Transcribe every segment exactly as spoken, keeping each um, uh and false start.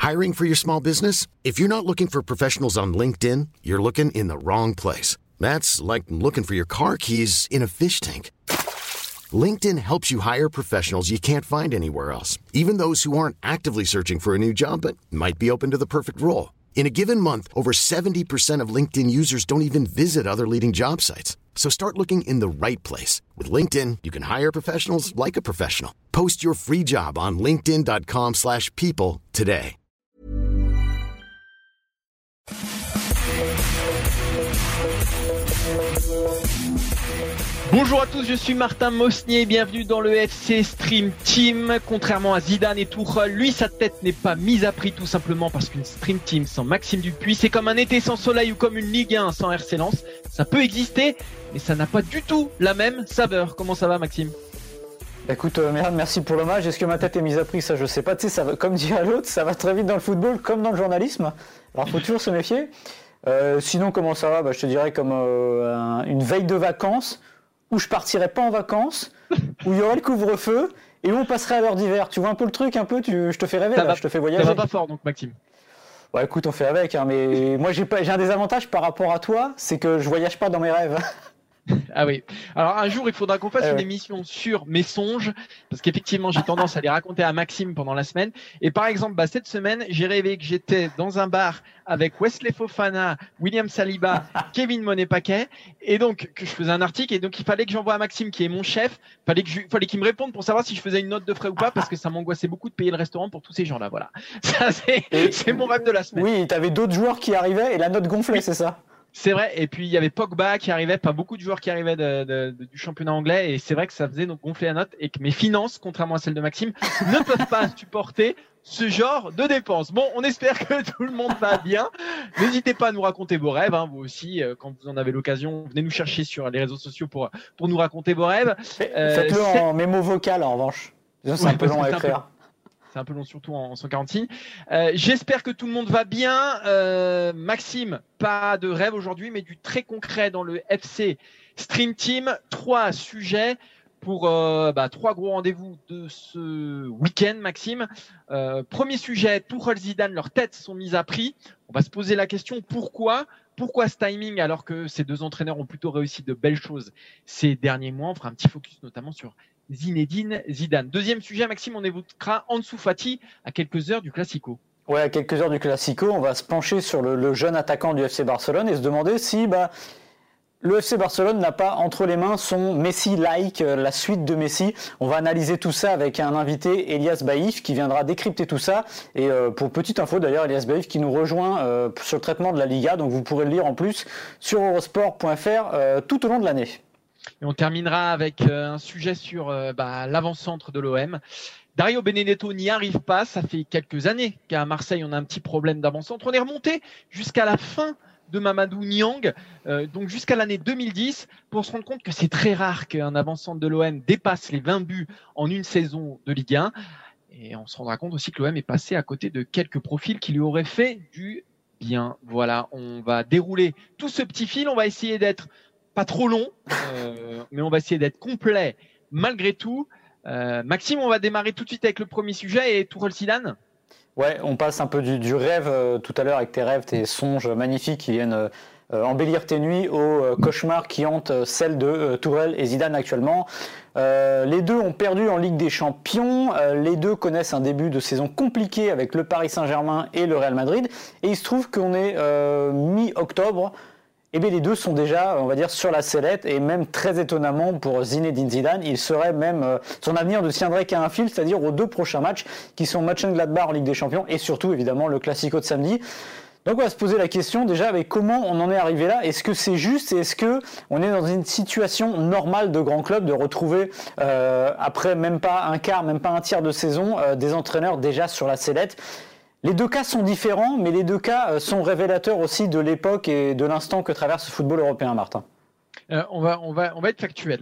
Hiring for your small business? If you're not looking for professionals on LinkedIn, you're looking in the wrong place. That's like looking for your car keys in a fish tank. LinkedIn helps you hire professionals you can't find anywhere else, even those who aren't actively searching for a new job but might be open to the perfect role. In a given month, over seventy percent of LinkedIn users don't even visit other leading job sites. So start looking in the right place. With LinkedIn, you can hire professionals like a professional. Post your free job on linkedin.com slash people today. Bonjour à tous, je suis Martin Mosnier, bienvenue dans le F C Stream Team. Contrairement à Zidane et Tuchel, lui sa tête n'est pas mise à prix tout simplement parce qu'une Stream Team sans Maxime Dupuis, c'est comme un été sans soleil ou comme une Ligue un sans R C Lens. Ça peut exister, mais ça n'a pas du tout la même saveur. Comment ça va Maxime ? Écoute, euh, merde, merci pour l'hommage. Est-ce que ma tête est mise à prix ? Ça, je sais pas. Tu sais, ça va, comme dit à l'autre, ça va très vite dans le football comme dans le journalisme. Alors, faut toujours se méfier. Euh, sinon, comment ça va ? Bah, je te dirais comme euh, un, une veille de vacances où je partirais pas en vacances, où il y aurait le couvre-feu et où on passerait à l'heure d'hiver. Tu vois un peu le truc, un peu. Tu, je te fais rêver, ça là, va, je te fais voyager. Ça va pas fort donc, Maxime. Ouais, écoute, on fait avec. Hein, mais moi, j'ai pas, j'ai un désavantage par rapport à toi, c'est que je voyage pas dans mes rêves. Ah oui. Alors un jour, il faudra qu'on fasse euh... une émission sur mes songes, parce qu'effectivement, j'ai tendance à les raconter à Maxime pendant la semaine. Et par exemple, bah, cette semaine, j'ai rêvé que j'étais dans un bar avec Wesley Fofana, William Saliba, Kevin Monet-Paquet, et donc que je faisais un article, et donc il fallait que j'envoie à Maxime, qui est mon chef, fallait que je, fallait qu'il me réponde pour savoir si je faisais une note de frais ou pas, parce que ça m'angoissait beaucoup de payer le restaurant pour tous ces gens-là. Voilà. Ça, c'est, c'est mon rêve de la semaine. Oui, t'avais d'autres joueurs qui arrivaient et la note gonflait, oui. C'est ça ? C'est vrai, et puis il y avait Pogba qui arrivait, pas beaucoup de joueurs qui arrivaient de, de, de, du championnat anglais, et c'est vrai que ça faisait donc gonfler la note, et que mes finances, contrairement à celles de Maxime, ne peuvent pas supporter ce genre de dépenses. Bon, on espère que tout le monde va bien. N'hésitez pas à nous raconter vos rêves, hein, vous aussi, euh, quand vous en avez l'occasion, venez nous chercher sur les réseaux sociaux pour, pour nous raconter vos rêves. Euh, Faites-le c'est... en mémo vocal, en revanche. C'est ouais, un peu long à écrire. C'est un peu long, surtout en cent quarante signes. Euh, j'espère que tout le monde va bien. Euh, Maxime, pas de rêve aujourd'hui, mais du très concret dans le F C Stream Team. Trois sujets pour euh, bah, trois gros rendez-vous de ce week-end, Maxime. Euh, premier sujet, Tuchel, Zidane, leurs têtes sont mises à prix. On va se poser la question, pourquoi ? Pourquoi ce timing alors que ces deux entraîneurs ont plutôt réussi de belles choses ces derniers mois ? On fera un petit focus notamment sur Zinedine Zidane. Deuxième sujet, Maxime, on évoquera Ansu Fati à quelques heures du Classico. Ouais, à quelques heures du Classico, on va se pencher sur le, le jeune attaquant du F C Barcelone et se demander si bah, le F C Barcelone n'a pas entre les mains son Messi-like, euh, la suite de Messi. On va analyser tout ça avec un invité, Elias Baïf, qui viendra décrypter tout ça. Et euh, pour petite info d'ailleurs, Elias Baïf qui nous rejoint euh, sur le traitement de la Liga, donc vous pourrez le lire en plus sur eurosport point f r euh, tout au long de l'année. Et on terminera avec euh, un sujet sur euh, bah, l'avant-centre de l'O M. Dario Benedetto n'y arrive pas. Ça fait quelques années qu'à Marseille, on a un petit problème d'avant-centre. On est remonté jusqu'à la fin de Mamadou Niang, euh, donc jusqu'à l'année deux mille dix, pour se rendre compte que c'est très rare qu'un avant-centre de l'O M dépasse les vingt buts en une saison de Ligue un. Et on se rendra compte aussi que l'O M est passé à côté de quelques profils qui lui auraient fait du bien. Voilà, on va dérouler tout ce petit fil. On va essayer d'être pas trop long, euh, mais on va essayer d'être complet malgré tout. Euh, Maxime, on va démarrer tout de suite avec le premier sujet et Tuchel Zidane. Ouais, on passe un peu du, du rêve euh, tout à l'heure avec tes rêves, tes songes magnifiques qui viennent euh, embellir tes nuits au euh, cauchemar qui hante euh, celle de euh, Tuchel et Zidane actuellement. Euh, les deux ont perdu en Ligue des Champions, euh, les deux connaissent un début de saison compliqué avec le Paris Saint-Germain et le Real Madrid, et il se trouve qu'on est euh, mi-octobre. Eh bien, les deux sont déjà, on va dire, sur la sellette, et même très étonnamment pour Zinedine Zidane, il serait même, euh, son avenir ne tiendrait qu'à un fil, c'est-à-dire aux deux prochains matchs qui sont Mönchengladbach en Ligue des Champions et surtout évidemment le Classico de samedi. Donc on va se poser la question déjà, mais comment on en est arrivé là ? Est-ce que c'est juste et est-ce que on est dans une situation normale de grand club de retrouver euh, après même pas un quart, même pas un tiers de saison, euh, des entraîneurs déjà sur la sellette ? Les deux cas sont différents, mais les deux cas sont révélateurs aussi de l'époque et de l'instant que traverse le football européen, Martin. Euh, on, va, on, va, on va être factuel.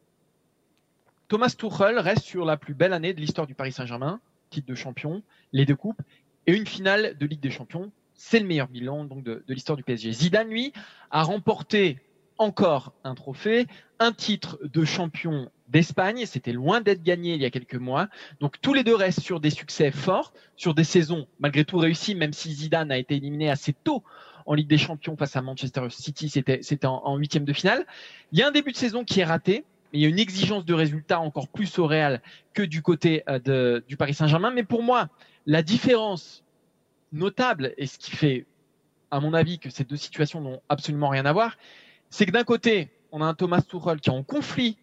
Thomas Tuchel reste sur la plus belle année de l'histoire du Paris Saint-Germain, titre de champion, les deux coupes, et une finale de Ligue des Champions. C'est le meilleur bilan donc, de, de l'histoire du P S G. Zidane, lui, a remporté encore un trophée, un titre de champion d'Espagne, c'était loin d'être gagné il y a quelques mois. Donc tous les deux restent sur des succès forts, sur des saisons malgré tout réussies, même si Zidane a été éliminé assez tôt en Ligue des Champions face à Manchester City, c'était, c'était en, en huitième de finale. Il y a un début de saison qui est raté, mais il y a une exigence de résultats encore plus au Real que du côté de, du Paris Saint-Germain. Mais pour moi, la différence notable, et ce qui fait, à mon avis, que ces deux situations n'ont absolument rien à voir, c'est que d'un côté, on a un Thomas Tuchel qui est en conflit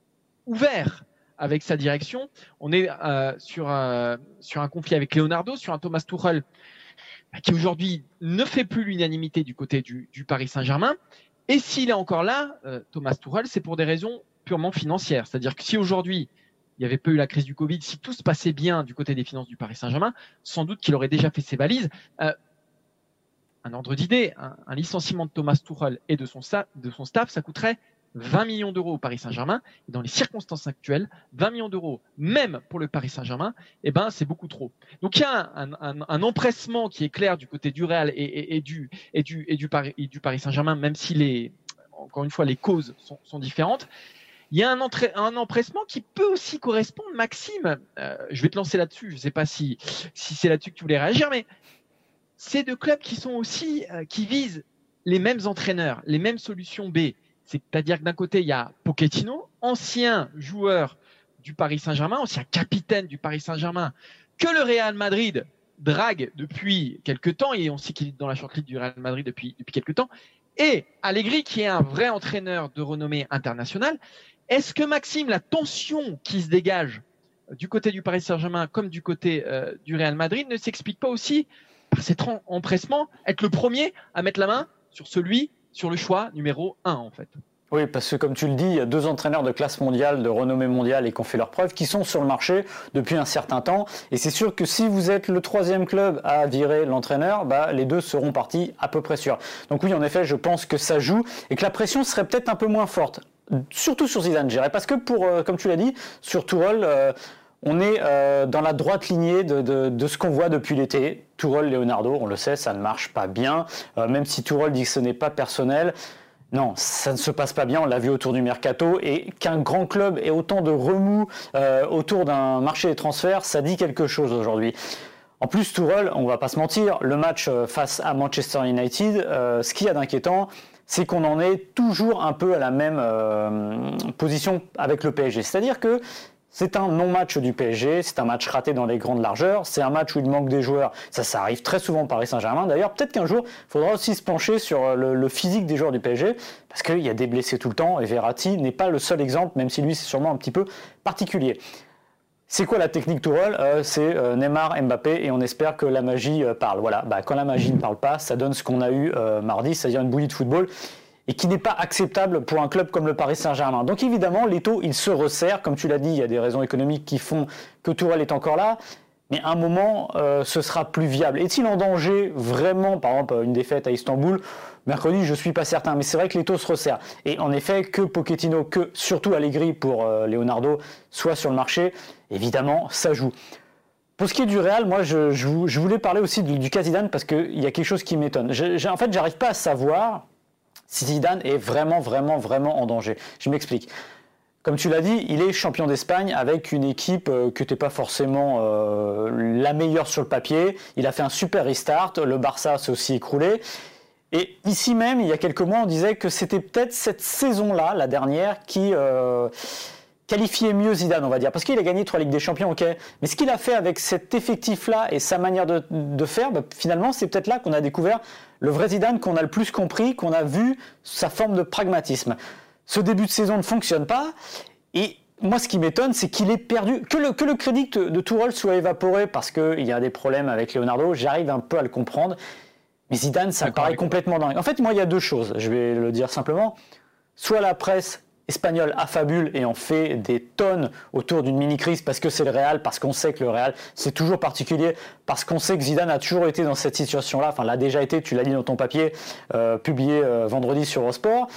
ouvert avec sa direction. On est euh, sur, euh, sur un conflit avec Leonardo, sur un Thomas Tuchel qui aujourd'hui ne fait plus l'unanimité du côté du, du Paris Saint-Germain. Et s'il est encore là, euh, Thomas Tuchel, c'est pour des raisons purement financières. C'est-à-dire que si aujourd'hui, il n'y avait pas eu la crise du Covid, si tout se passait bien du côté des finances du Paris Saint-Germain, sans doute qu'il aurait déjà fait ses valises. Euh, un ordre d'idée, un, un licenciement de Thomas Tuchel et de son, de son staff, ça coûterait vingt millions d'euros au Paris Saint-Germain. Et dans les circonstances actuelles, vingt millions d'euros, même pour le Paris Saint-Germain, eh ben, c'est beaucoup trop. Donc il y a un, un, un empressement qui est clair du côté du Real et, et, et, du, et, du, et, du, Paris, et du Paris Saint-Germain, même si les, encore une fois, les causes sont, sont différentes. Il y a un, entré, un empressement qui peut aussi correspondre, Maxime, euh, je vais te lancer là-dessus, je ne sais pas si, si c'est là-dessus que tu voulais réagir, mais c'est deux clubs qui sont aussi, euh, qui visent les mêmes entraîneurs, les mêmes solutions B. C'est-à-dire que d'un côté, il y a Pochettino, ancien joueur du Paris Saint-Germain, ancien capitaine du Paris Saint-Germain, que le Real Madrid drague depuis quelques temps, et on sait qu'il est dans la shortlist du Real Madrid depuis, depuis quelques temps, et Allegri, qui est un vrai entraîneur de renommée internationale. Est-ce que, Maxime, la tension qui se dégage du côté du Paris Saint-Germain comme du côté euh, du Real Madrid ne s'explique pas aussi par cet empressement, être le premier à mettre la main sur celui sur le choix numéro un, en fait? Oui, parce que comme tu le dis, il y a deux entraîneurs de classe mondiale, de renommée mondiale et qui ont fait leurs preuves, qui sont sur le marché depuis un certain temps. Et c'est sûr que si vous êtes le troisième club à virer l'entraîneur, bah, les deux seront partis à peu près sûrs. Donc oui, en effet, je pense que ça joue et que la pression serait peut-être un peu moins forte. Surtout sur Zidane, je dirais. Parce que, pour, euh, comme tu l'as dit, sur Tuchel, euh, on est euh, dans la droite lignée de, de, de ce qu'on voit depuis l'été. Tuchel, Leonardo, on le sait, ça ne marche pas bien. Euh, même si Tuchel dit que ce n'est pas personnel, non, ça ne se passe pas bien. On l'a vu autour du mercato. Et qu'un grand club ait autant de remous euh, autour d'un marché des transferts, ça dit quelque chose aujourd'hui. En plus, Tuchel, on ne va pas se mentir, le match face à Manchester United, euh, ce qu'il y a d'inquiétant, c'est qu'on en est toujours un peu à la même euh, position avec le P S G. C'est-à-dire que c'est un non-match du P S G, c'est un match raté dans les grandes largeurs, c'est un match où il manque des joueurs. Ça, ça arrive très souvent au Paris Saint-Germain. D'ailleurs, peut-être qu'un jour, il faudra aussi se pencher sur le, le physique des joueurs du P S G, parce qu'il y a des blessés tout le temps, et Verratti n'est pas le seul exemple, même si lui, c'est sûrement un petit peu particulier. C'est quoi la technique Tuchel ? euh, C'est euh, Neymar, Mbappé, et on espère que la magie euh, parle. Voilà. Bah, quand la magie ne parle pas, ça donne ce qu'on a eu euh, mardi, c'est-à-dire une bouillie de football, et qui n'est pas acceptable pour un club comme le Paris Saint-Germain. Donc évidemment, l'étau, il se resserre. Comme tu l'as dit, il y a des raisons économiques qui font que Tuchel est encore là. Mais à un moment, euh, ce sera plus viable. Est-il en danger vraiment, par exemple, une défaite à Istanbul ? Mercredi, je ne suis pas certain. Mais c'est vrai que l'étau se resserre. Et en effet, que Pochettino, que surtout Allegri pour euh, Leonardo, soit sur le marché, évidemment, ça joue. Pour ce qui est du Real, moi, je, je, je voulais parler aussi du, du cas Zidane parce qu'il y a quelque chose qui m'étonne. Je, je, en fait, j'arrive pas à savoir si Zidane est vraiment, vraiment, vraiment en danger. Je m'explique. Comme tu l'as dit, il est champion d'Espagne avec une équipe euh, qui n'était pas forcément euh, la meilleure sur le papier. Il a fait un super restart. Le Barça s'est aussi écroulé. Et ici même, il y a quelques mois, on disait que c'était peut-être cette saison-là, la dernière, qui euh, qualifiait mieux Zidane, on va dire. Parce qu'il a gagné trois Ligues des Champions, ok. Mais ce qu'il a fait avec cet effectif-là et sa manière de, de faire, bah, finalement, c'est peut-être là qu'on a découvert le vrai Zidane, qu'on a le plus compris, qu'on a vu sa forme de pragmatisme. Ce début de saison ne fonctionne pas. Et moi, ce qui m'étonne, c'est qu'il est perdu. Que le, que le crédit de, de Tuchel soit évaporé parce qu'il y a des problèmes avec Leonardo, j'arrive un peu à le comprendre. Mais Zidane, ça me paraît complètement dingue. En fait, moi, il y a deux choses. Je vais le dire simplement. Soit la presse espagnole affabule et en fait des tonnes autour d'une mini-crise parce que c'est le Real, parce qu'on sait que le Real, c'est toujours particulier, parce qu'on sait que Zidane a toujours été dans cette situation-là, enfin l'a déjà été, tu l'as dit dans ton papier, euh, publié euh, vendredi sur Eurosport.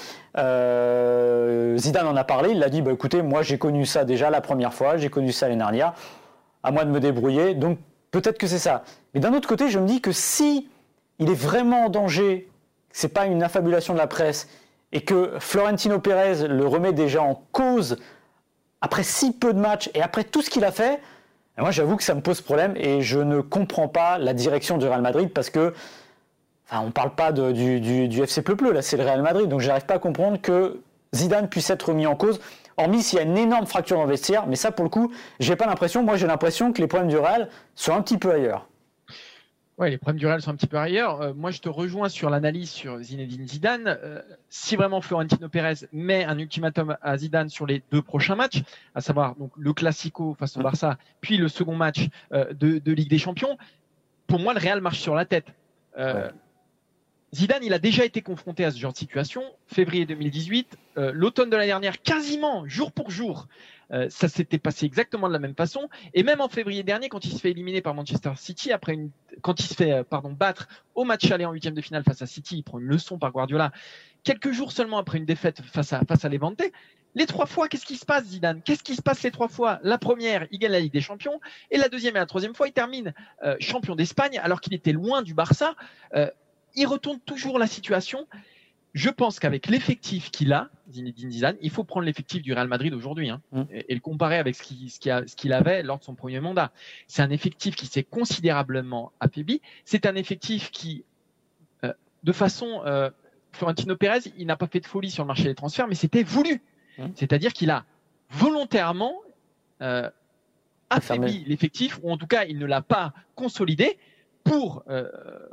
Euh, Zidane en a parlé, il l'a dit, bah, écoutez, moi j'ai connu ça déjà la première fois, j'ai connu ça l'année dernière, à moi de me débrouiller, donc peut-être que c'est ça. Mais d'un autre côté, je me dis que si il est vraiment en danger, c'est pas une affabulation de la presse, et que Florentino Pérez le remet déjà en cause après si peu de matchs et après tout ce qu'il a fait, moi j'avoue que ça me pose problème et je ne comprends pas la direction du Real Madrid parce que, enfin, on ne parle pas de, du, du, du F C Pleu-Pleu, là c'est le Real Madrid, donc j'arrive pas à comprendre que Zidane puisse être remis en cause, hormis s'il y a une énorme fracture dans le vestiaire, mais ça pour le coup, j'ai pas l'impression, moi j'ai l'impression que les problèmes du Real sont un petit peu ailleurs. Oui, les problèmes du Real sont un petit peu ailleurs. Euh, moi, je te rejoins sur l'analyse sur Zinedine Zidane. Euh, si vraiment Florentino Pérez met un ultimatum à Zidane sur les deux prochains matchs, à savoir donc le Classico face au Barça, puis le second match euh, de, de Ligue des Champions, pour moi, le Real marche sur la tête. Euh, ouais. Zidane, il a déjà été confronté à ce genre de situation. Février deux mille dix-huit, euh, l'automne de l'année dernière, quasiment jour pour jour, euh, ça s'était passé exactement de la même façon. Et même en février dernier, quand il se fait éliminer par Manchester City, après une, quand il se fait euh, pardon battre au match aller en huitième de finale face à City, il prend une leçon par Guardiola. Quelques jours seulement après une défaite face à face à Levante, les trois fois, qu'est-ce qui se passe, Zidane ? Qu'est-ce qui se passe les trois fois ? La première, il gagne la Ligue des Champions, et la deuxième et la troisième fois, il termine euh, champion d'Espagne alors qu'il était loin du Barça. Euh, il retourne toujours la situation. Je pense qu'avec l'effectif qu'il a, Zinedine Zidane, il faut prendre l'effectif du Real Madrid aujourd'hui hein, mmh. et, et le comparer avec ce qu'il, ce, qu'il a, ce qu'il avait lors de son premier mandat. C'est un effectif qui s'est considérablement affaibli. C'est un effectif qui, euh, de façon, euh, Florentino Pérez, il n'a pas fait de folie sur le marché des transferts, mais c'était voulu. Mmh. C'est-à-dire qu'il a volontairement euh, affaibli l'effectif, ou en tout cas, il ne l'a pas consolidé. Pour euh,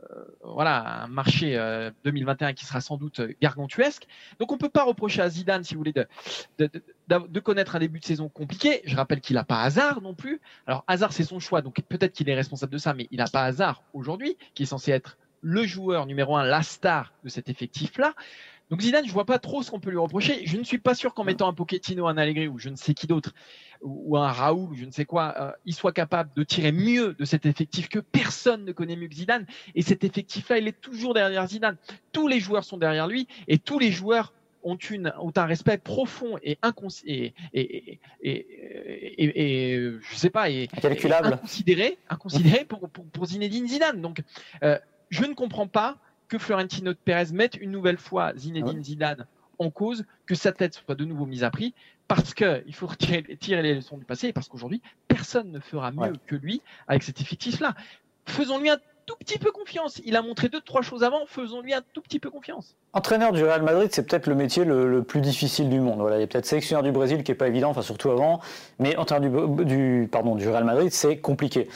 voilà, un marché euh, deux mille vingt et un qui sera sans doute gargantuesque. Donc on ne peut pas reprocher à Zidane, si vous voulez, de, de, de, de connaître un début de saison compliqué. Je rappelle qu'il n'a pas Hazard non plus. Alors Hazard, c'est son choix, donc peut-être qu'il est responsable de ça, mais il n'a pas Hazard aujourd'hui, qui est censé être le joueur numéro un, la star de cet effectif-là. Donc Zidane, je ne vois pas trop ce qu'on peut lui reprocher. Je ne suis pas sûr qu'en mettant un Pochettino, un Allegri ou je ne sais qui d'autre, ou un Raoul ou je ne sais quoi, euh, il soit capable de tirer mieux de cet effectif que personne ne connaît mieux que Zidane. Et cet effectif-là, il est toujours derrière Zidane. Tous les joueurs sont derrière lui et tous les joueurs ont, une, ont un respect profond et, incons- et, et, et, et, et, et je sais pas, et, incalculable, et inconsidéré, inconsidéré pour, pour, pour Zinedine Zidane. Donc, euh, je ne comprends pas que Florentino Pérez mette une nouvelle fois Zinedine Zidane en cause, que sa tête soit de nouveau mise à prix, parce qu'il faut retirer, tirer les leçons du passé, et parce qu'aujourd'hui, personne ne fera mieux ouais. que lui avec cet effectif-là. Faisons-lui un tout petit peu confiance. Il a montré deux, trois choses avant, faisons-lui un tout petit peu confiance. Entraîneur du Real Madrid, c'est peut-être le métier le, le plus difficile du monde. Voilà, il y a peut-être sélectionneur du Brésil qui n'est pas évident, enfin surtout avant, mais entraîneur du, du, pardon, du Real Madrid, c'est compliqué.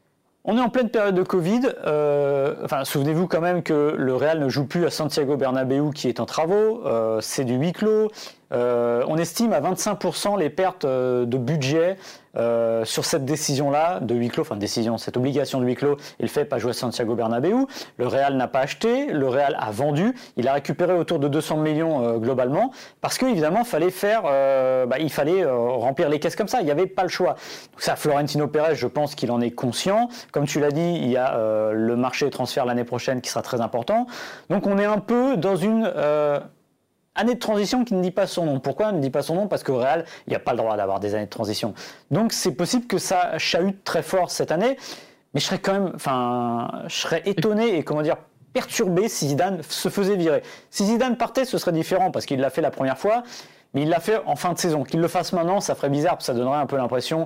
On est en pleine période de Covid. Euh, enfin, souvenez-vous quand même que le Real ne joue plus à Santiago Bernabéu qui est en travaux. Euh, c'est du huis clos. Euh, on estime à vingt-cinq pour cent les pertes de budget euh, sur cette décision-là de huis clos, enfin décision, cette obligation de huis clos et le fait de pas jouer à Santiago Bernabéu. Le Real n'a pas acheté, le Real a vendu, il a récupéré autour de deux cents millions euh, globalement parce qu'évidemment fallait faire, euh, bah, il fallait euh, remplir les caisses comme ça, il n'y avait pas le choix. Donc ça, Florentino Pérez, je pense qu'il en est conscient. Comme tu l'as dit, il y a euh, le marché des transferts l'année prochaine qui sera très important. Donc on est un peu dans une euh, année de transition qui ne dit pas son nom. Pourquoi elle ne dit pas son nom ? Parce qu'au Real, il n'y a pas le droit d'avoir des années de transition. Donc c'est possible que ça chahute très fort cette année, mais je serais quand même, enfin, je serais étonné et comment dire, perturbé si Zidane se faisait virer. Si Zidane partait, ce serait différent parce qu'il l'a fait la première fois, mais il l'a fait en fin de saison. Qu'il le fasse maintenant, ça ferait bizarre, parce que ça donnerait un peu l'impression,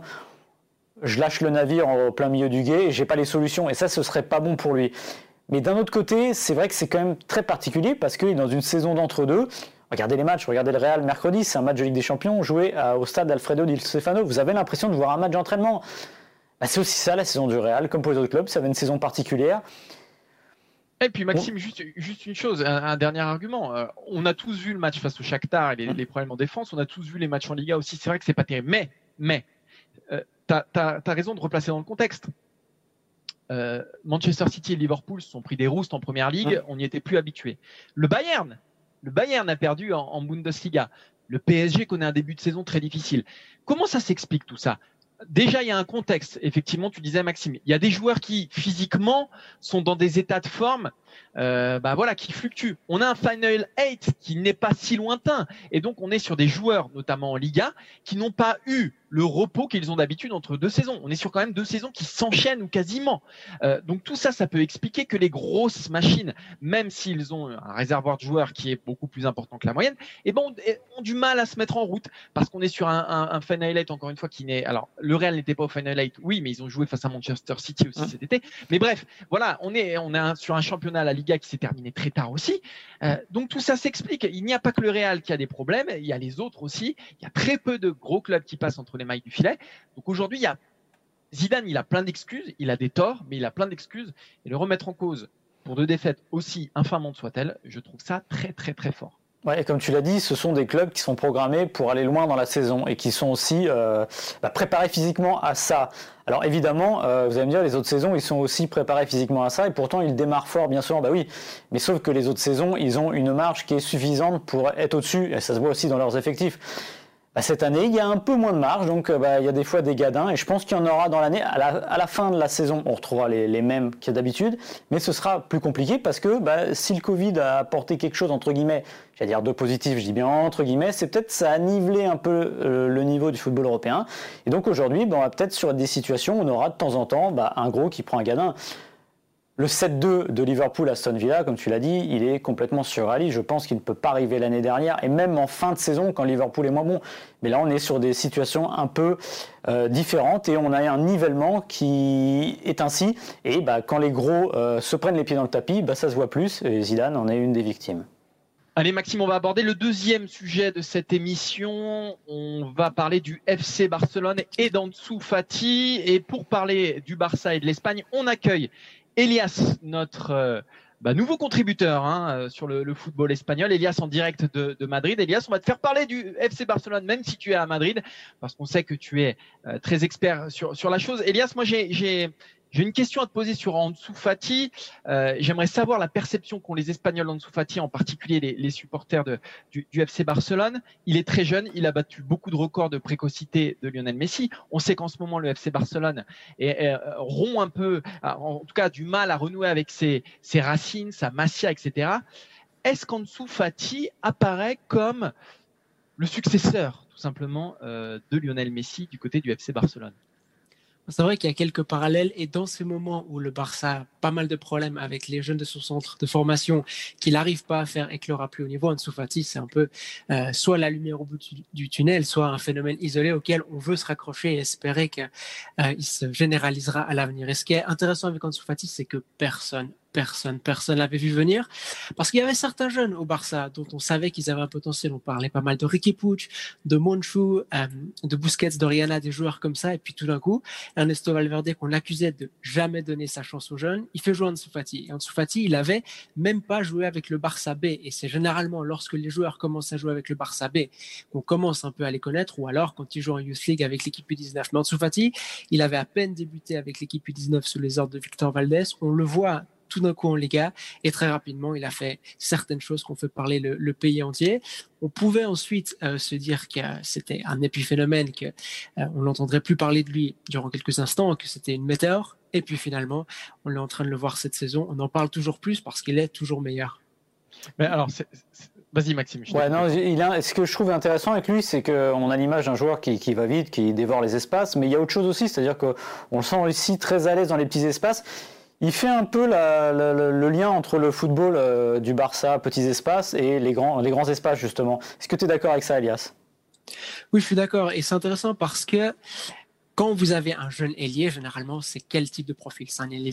je lâche le navire en plein milieu du gué et j'ai pas les solutions, et ça, ce serait pas bon pour lui. Mais d'un autre côté, c'est vrai que c'est quand même très particulier parce qu'il est dans une saison d'entre-deux. Regardez les matchs, regardez le Real mercredi, c'est un match de Ligue des Champions joué au stade Alfredo Di Stefano. Vous avez l'impression de voir un match d'entraînement. Bah, c'est aussi ça la saison du Real, comme pour les autres clubs, ça avait une saison particulière. Et puis Maxime, bon. juste, juste une chose, un, un dernier argument. Euh, on a tous vu le match face au Shakhtar et les, les problèmes en défense, on a tous vu les matchs en Liga aussi, c'est vrai que c'est pas terrible. Mais, mais euh, tu as raison de replacer dans le contexte. Euh, Manchester City et Liverpool se sont pris des roustes en première ligue, mmh. on n'y était plus habitué. Le Bayern, le Bayern a perdu en, en Bundesliga. Le P S G connaît un début de saison très difficile. Comment ça s'explique tout ça ? Déjà, il y a un contexte. Effectivement, tu disais Maxime, il y a des joueurs qui physiquement sont dans des états de forme, euh, bah voilà, qui fluctuent. On a un Final eight qui n'est pas si lointain, et donc on est sur des joueurs, notamment en Liga, qui n'ont pas eu le repos qu'ils ont d'habitude entre deux saisons. On est sur quand même deux saisons qui s'enchaînent ou quasiment. Euh, donc tout ça, ça peut expliquer que les grosses machines, même s'ils ont un réservoir de joueurs qui est beaucoup plus important que la moyenne, eh ben, ont, ont du mal à se mettre en route parce qu'on est sur un, un, un Final Eight, encore une fois, qui n'est... Alors, le Real n'était pas au Final Eight, oui, mais ils ont joué face à Manchester City aussi hein. cet été. Mais bref, voilà, on est, on est un, sur un championnat, la Liga, qui s'est terminé très tard aussi. Euh, donc tout ça s'explique. Il n'y a pas que le Real qui a des problèmes, il y a les autres aussi. Il y a très peu de gros clubs qui passent entre les mailles du filet. Donc aujourd'hui, il y a Zidane, il a plein d'excuses, il a des torts, mais il a plein d'excuses. Et le remettre en cause pour deux défaites, aussi infamantes soient-elles, je trouve ça très très très fort. Ouais, et comme tu l'as dit, ce sont des clubs qui sont programmés pour aller loin dans la saison et qui sont aussi euh, bah, préparés physiquement à ça. Alors évidemment, euh, vous allez me dire, les autres saisons, ils sont aussi préparés physiquement à ça et pourtant ils démarrent fort, bien sûr, bah oui. Mais sauf que les autres saisons, ils ont une marge qui est suffisante pour être au-dessus et ça se voit aussi dans leurs effectifs. Bah, cette année, il y a un peu moins de marge, donc bah, il y a des fois des gadins, et je pense qu'il y en aura dans l'année. À la, à la fin de la saison, on retrouvera les, les mêmes qu'il y a d'habitude, mais ce sera plus compliqué parce que bah, si le Covid a apporté quelque chose, entre guillemets, j'allais dire de positif, je dis bien entre guillemets, c'est peut-être ça a nivelé un peu euh, le niveau du football européen. Et donc aujourd'hui, bah, on va peut-être sur des situations où on aura de temps en temps bah, un gros qui prend un gadin. Le sept deux de Liverpool à Aston Villa, comme tu l'as dit, il est complètement surréaliste. Je pense qu'il ne peut pas arriver l'année dernière, et même en fin de saison, quand Liverpool est moins bon. Mais là, on est sur des situations un peu euh, différentes, et on a un nivellement qui est ainsi. Et bah, quand les gros euh, se prennent les pieds dans le tapis, bah, ça se voit plus, et Zidane en est une des victimes. Allez Maxime, on va aborder le deuxième sujet de cette émission. On va parler du F C Barcelone et d'Ansu Fati. Et pour parler du Barça et de l'Espagne, on accueille Elias, notre euh, bah, nouveau contributeur hein, sur le, le football espagnol. Elias en direct de, de Madrid. Elias, on va te faire parler du F C Barcelone, même si tu es à Madrid, parce qu'on sait que tu es euh, très expert sur, sur la chose. Elias, moi j'ai... j'ai J'ai une question à te poser sur Ansu Fati. Euh, j'aimerais savoir la perception qu'ont les Espagnols d'Ansu Fati, en particulier les, les supporters de, du, du F C Barcelone. Il est très jeune, il a battu beaucoup de records de précocité de Lionel Messi. On sait qu'en ce moment, le F C Barcelone est, est, rompt un peu, en tout cas du mal à renouer avec ses, ses racines, sa Masia, et cetera. Est-ce qu'Ansu Fati apparaît comme le successeur, tout simplement, euh, de Lionel Messi du côté du F C Barcelone ? C'est vrai qu'il y a quelques parallèles et dans ces moments où le Barça a pas mal de problèmes avec les jeunes de son centre de formation qu'il n'arrive pas à faire éclore à plus haut niveau, Ansu Fati, c'est un peu euh, soit la lumière au bout du, du tunnel, soit un phénomène isolé auquel on veut se raccrocher et espérer qu'il euh, se généralisera à l'avenir. Et ce qui est intéressant avec Ansu Fati, c'est que personne Personne, personne l'avait vu venir, parce qu'il y avait certains jeunes au Barça dont on savait qu'ils avaient un potentiel. On parlait pas mal de Riqui Puig, de Monchu, euh, de Busquets, d'Oriana, des joueurs comme ça. Et puis tout d'un coup, Ernesto Valverde, qu'on accusait de jamais donner sa chance aux jeunes, il fait jouer Ansu Fati. Et Ansu Fati, il avait même pas joué avec le Barça B. Et c'est généralement lorsque les joueurs commencent à jouer avec le Barça B qu'on commence un peu à les connaître, ou alors quand ils jouent en Youth League avec l'équipe U dix-neuf. Mais Ansu Fati, il avait à peine débuté avec l'équipe U dix-neuf sous les ordres de Victor Valdés. On le voit tout d'un coup en Liga, et très rapidement, il a fait certaines choses qu'on fait parler le, le pays entier. On pouvait ensuite euh, se dire que c'était un épiphénomène, qu'on euh, n'entendrait plus parler de lui durant quelques instants, que c'était une météore, et puis finalement, on est en train de le voir cette saison. On en parle toujours plus parce qu'il est toujours meilleur. Mais alors, c'est, c'est... vas-y Maxime. Ouais, non, il a, ce que je trouve intéressant avec lui, c'est qu'on a l'image d'un joueur qui, qui va vite, qui dévore les espaces, mais il y a autre chose aussi, c'est-à-dire qu'on le sent ici très à l'aise dans les petits espaces. Il fait un peu la, la, la, le lien entre le football euh, du Barça, petits espaces, et les grands, les grands espaces, justement. Est-ce que tu es d'accord avec ça, Elias ? Oui, je suis d'accord. Et c'est intéressant parce que quand vous avez un jeune ailier, généralement, c'est quel type de profil ? C'est un ailier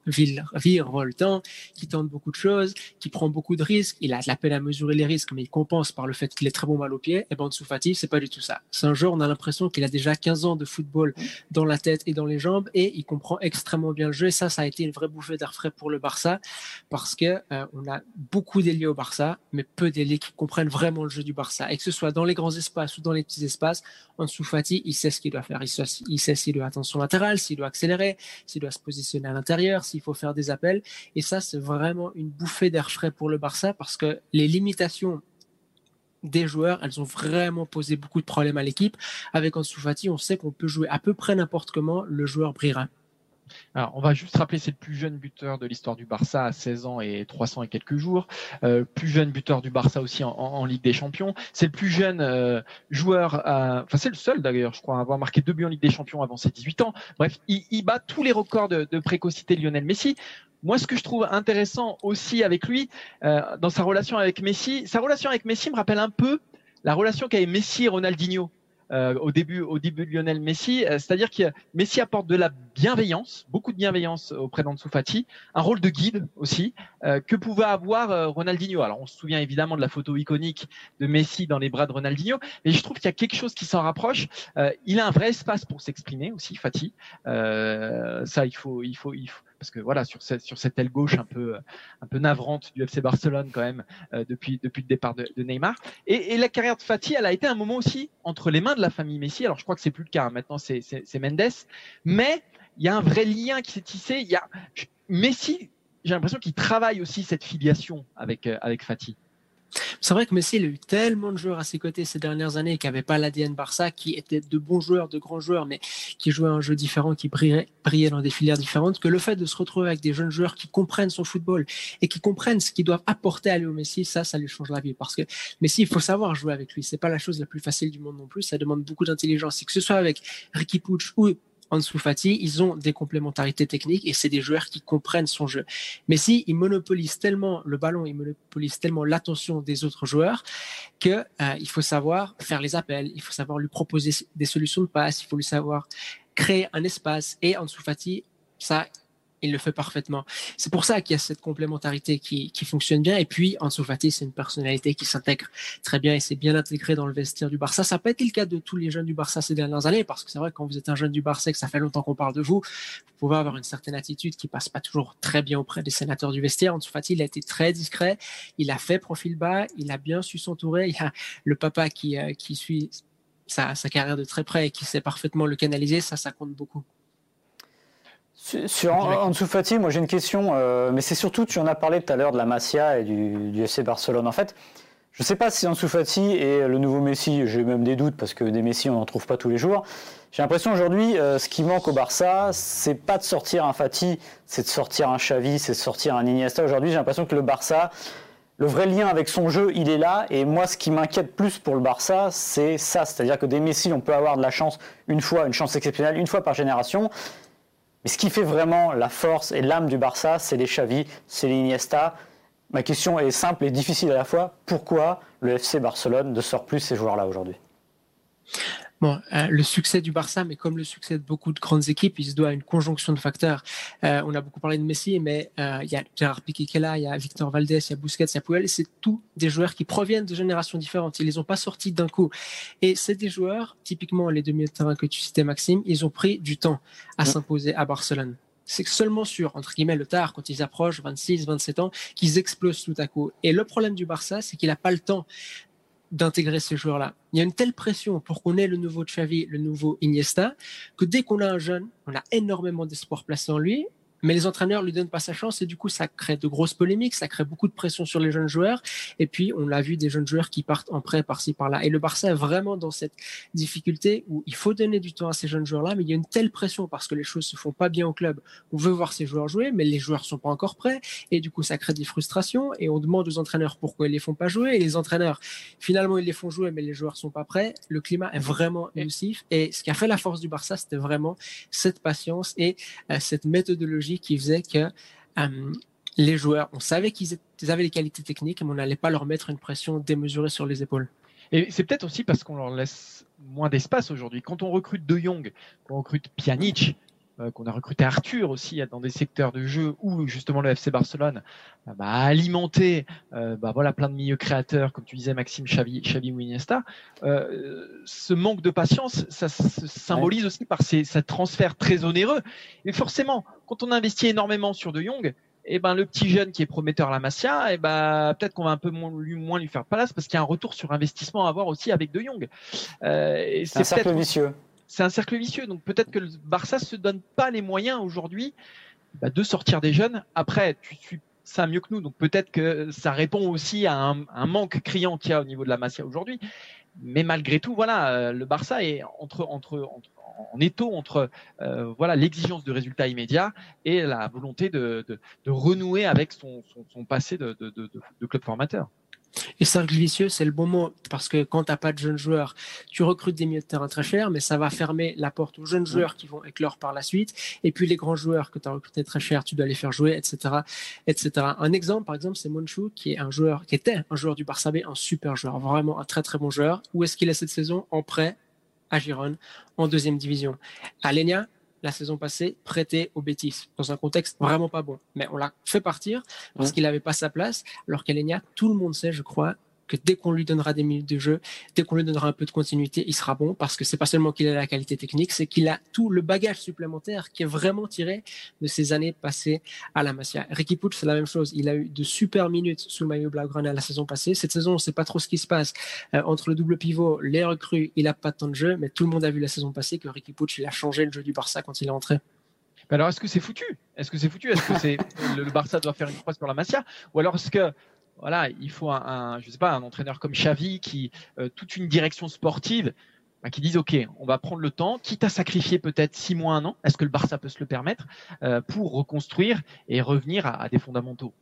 virevoltant, qui tente beaucoup de choses, qui prend beaucoup de risques. Il a de la peine à mesurer les risques, mais il compense par le fait qu'il est très bon mal au pied. Et ben, Ansu Fati, c'est pas du tout ça. C'est un joueur, on a l'impression qu'il a déjà quinze ans de football dans la tête et dans les jambes, et il comprend extrêmement bien le jeu. Et ça, ça a été une vraie bouffée d'air frais pour le Barça, parce que euh, on a beaucoup d'ailiers au Barça, mais peu d'ailiers qui comprennent vraiment le jeu du Barça. Et que ce soit dans les grands espaces ou dans les petits espaces, Ansu Fati, il sait ce qu'il doit faire. Il sait, il sait s'il doit attention latérale, s'il doit accélérer, s'il doit se positionner à l'intérieur, s'il faut faire des appels. Et ça, c'est vraiment une bouffée d'air frais pour le Barça, parce que les limitations des joueurs, elles ont vraiment posé beaucoup de problèmes à l'équipe. Avec Ansu Fati, on sait qu'on peut jouer à peu près n'importe comment, le joueur brillera. Alors, on va juste rappeler, c'est le plus jeune buteur de l'histoire du Barça à seize ans et trois cents et quelques jours. Euh, plus jeune buteur du Barça aussi en, en, en Ligue des Champions. C'est le plus jeune euh, joueur, à... enfin c'est le seul d'ailleurs, je crois, à avoir marqué deux buts en Ligue des Champions avant ses dix-huit ans. Bref, il, il bat tous les records de, de précocité de Lionel Messi. Moi, ce que je trouve intéressant aussi avec lui, euh, dans sa relation avec Messi, sa relation avec Messi me rappelle un peu la relation qu'avait Messi et Ronaldinho. Euh, au début, au début de Lionel Messi, euh, c'est-à-dire que Messi apporte de la bienveillance, beaucoup de bienveillance auprès d'Ansu Fati, un rôle de guide aussi, euh, que pouvait avoir euh, Ronaldinho. Alors on se souvient évidemment de la photo iconique de Messi dans les bras de Ronaldinho, mais je trouve qu'il y a quelque chose qui s'en rapproche. Euh, il a un vrai espace pour s'exprimer aussi, Fati. Euh, ça, il faut, il faut, il faut. Parce que voilà, sur cette, sur cette aile gauche un peu, un peu navrante du F C Barcelone quand même, euh, depuis, depuis le départ de, de Neymar. Et, et la carrière de Fati, elle a été un moment aussi entre les mains de la famille Messi. Alors je crois que c'est plus le cas, hein. Maintenant c'est, c'est, c'est Mendes. Mais il y a un vrai lien qui s'est tissé. Il y a, Messi, j'ai l'impression qu'il travaille aussi cette filiation avec, euh, avec Fati. C'est vrai que Messi, il a eu tellement de joueurs à ses côtés ces dernières années qui n'avaient pas l'A D N Barça, qui étaient de bons joueurs, de grands joueurs, mais qui jouaient un jeu différent, qui brillaient, brillaient dans des filières différentes, que le fait de se retrouver avec des jeunes joueurs qui comprennent son football et qui comprennent ce qu'ils doivent apporter à Léo Messi, ça, ça lui change la vie. Parce que Messi, il faut savoir jouer avec lui. C'est pas la chose la plus facile du monde non plus. Ça demande beaucoup d'intelligence. Et que ce soit avec Riqui Puig ou Ansu Fati, ils ont des complémentarités techniques et c'est des joueurs qui comprennent son jeu. Mais si il monopolise tellement le ballon, il monopolise tellement l'attention des autres joueurs que euh, il faut savoir faire les appels, il faut savoir lui proposer des solutions de passe, il faut lui savoir créer un espace. Et Ansu Fati, ça, il le fait parfaitement. C'est pour ça qu'il y a cette complémentarité qui, qui fonctionne bien. Et puis, Ansu Fati, c'est une personnalité qui s'intègre très bien et c'est bien intégré dans le vestiaire du Barça. Ça n'a pas été le cas de tous les jeunes du Barça ces dernières années, parce que c'est vrai que quand vous êtes un jeune du Barça et que ça fait longtemps qu'on parle de vous, vous pouvez avoir une certaine attitude qui passe pas toujours très bien auprès des sénateurs du vestiaire. Ansu Fati, il a été très discret. Il a fait profil bas. Il a bien su s'entourer. Il y a le papa qui, euh, qui suit sa, sa carrière de très près et qui sait parfaitement le canaliser. Ça, ça compte beaucoup. Sur Ansu Fati, moi j'ai une question, euh, mais c'est surtout, tu en as parlé tout à l'heure de la Masia et du, du F C Barcelone. En fait, je ne sais pas si Ansu Fati est le nouveau Messi, j'ai même des doutes parce que des Messi on n'en trouve pas tous les jours. J'ai l'impression aujourd'hui, euh, ce qui manque au Barça, c'est pas de sortir un Fati, c'est de sortir un Xavi, c'est de sortir un Iniesta. Aujourd'hui, j'ai l'impression que le Barça, le vrai lien avec son jeu, il est là. Et moi, ce qui m'inquiète plus pour le Barça, c'est ça. C'est-à-dire que des Messi, on peut avoir de la chance une fois, une chance exceptionnelle, une fois par génération. Mais ce qui fait vraiment la force et l'âme du Barça, c'est les Xavi, c'est les Iniesta. Ma question est simple et difficile à la fois. Pourquoi le F C Barcelone ne sort plus ces joueurs-là aujourd'hui ? Bon, euh, le succès du Barça, mais comme le succès de beaucoup de grandes équipes, il se doit à une conjonction de facteurs. Euh, on a beaucoup parlé de Messi, mais euh, il y a Gérard Piqué qui est là, il y a Victor Valdés, il y a Busquets, il y a Puyol, et c'est tous des joueurs qui proviennent de générations différentes. Ils les ont pas sortis d'un coup. Et c'est des joueurs, typiquement les deux milieux de terrain que tu citais, Maxime, ils ont pris du temps à s'imposer à Barcelone. C'est seulement sur, entre guillemets, le tard, quand ils approchent vingt-six, vingt-sept ans, qu'ils explosent tout à coup. Et le problème du Barça, c'est qu'il n'a pas le temps d'intégrer ces joueurs-là. Il y a une telle pression pour qu'on ait le nouveau Xavi, le nouveau Iniesta, que dès qu'on a un jeune, on a énormément d'espoir placé en lui, mais les entraîneurs lui donnent pas sa chance et du coup ça crée de grosses polémiques, ça crée beaucoup de pression sur les jeunes joueurs et puis on l'a vu des jeunes joueurs qui partent en prêt par-ci par-là et le Barça est vraiment dans cette difficulté où il faut donner du temps à ces jeunes joueurs-là, mais il y a une telle pression parce que les choses se font pas bien au club. On veut voir ces joueurs jouer, mais les joueurs sont pas encore prêts et du coup ça crée des frustrations et on demande aux entraîneurs pourquoi ils les font pas jouer et les entraîneurs finalement ils les font jouer mais les joueurs sont pas prêts. Le climat est vraiment nocif et ce qui a fait la force du Barça, c'était vraiment cette patience et euh, cette méthodologie qui faisait que euh, les joueurs, on savait qu'ils avaient les qualités techniques, mais on n'allait pas leur mettre une pression démesurée sur les épaules. Et c'est peut-être aussi parce qu'on leur laisse moins d'espace aujourd'hui. Quand on recrute De Jong, qu'on recrute Pjanic, euh, qu'on a recruté Arthur aussi dans des secteurs de jeu où justement le F C Barcelone euh, bah, a alimenté euh, bah, voilà, plein de milieux créateurs, comme tu disais Maxime, Xavi, Xavi ou Iniesta. Euh, ce manque de patience, ça se symbolise ouais. aussi par ces, ces transferts très onéreux. Et forcément, quand on investit énormément sur De Jong, et eh ben le petit jeune qui est prometteur à la Masia, et eh ben peut-être qu'on va un peu moins lui, moins lui faire place parce qu'il y a un retour sur investissement à avoir aussi avec De Jong. Euh, et c'est, c'est un cercle vicieux. C'est un cercle vicieux. Donc peut-être que le Barça se donne pas les moyens aujourd'hui bah, de sortir des jeunes. Après, tu suis ça mieux que nous, donc peut-être que ça répond aussi à un, un manque criant qu'il y a au niveau de la Masia aujourd'hui. Mais malgré tout, voilà, euh, le Barça est entre, entre, entre, en étau entre euh, voilà, l'exigence de résultats immédiats et la volonté de, de, de renouer avec son, son, son passé de, de, de, de club formateur. Et cercle vicieux, c'est le bon mot, parce que quand tu n'as pas de jeunes joueurs, tu recrutes des milieux de terrain très chers, mais ça va fermer la porte aux jeunes joueurs qui vont éclore par la suite. Et puis les grands joueurs que tu as recrutés très chers, tu dois les faire jouer, et cetera, et cetera. Un exemple, par exemple, c'est Monchou, qui est un joueur, qui était un joueur du Barça B, un super joueur, vraiment un très très bon joueur. Où est-ce qu'il est cette saison? En prêt à Gérone, en deuxième division. Alenia, la saison passée, prêté au Betis, dans un contexte vraiment pas bon. Mais on l'a fait partir parce ouais. qu'il n'avait pas sa place, alors qu'Alenia, tout le monde sait, je crois, que dès qu'on lui donnera des minutes de jeu, dès qu'on lui donnera un peu de continuité, il sera bon, parce que c'est pas seulement qu'il a la qualité technique, c'est qu'il a tout le bagage supplémentaire qui est vraiment tiré de ses années passées à la Masia. Riqui Puig, c'est la même chose. Il a eu de super minutes sous le maillot blaugrana la saison passée. Cette saison, on sait pas trop ce qui se passe. Euh, entre le double pivot, les recrues, il a pas de temps de jeu, mais tout le monde a vu la saison passée que Riqui Puig, il a changé le jeu du Barça quand il est entré. Alors, est-ce que c'est foutu? Est-ce que c'est foutu? Est-ce que c'est le, le Barça doit faire une croix sur la Masia? Ou alors est-ce que voilà, il faut un, un, je sais pas, un entraîneur comme Xavi qui, euh, toute une direction sportive, bah, qui dise ok, on va prendre le temps, quitte à sacrifier peut-être six mois, un an. Est-ce que le Barça peut se le permettre euh, pour reconstruire et revenir à, à des fondamentaux?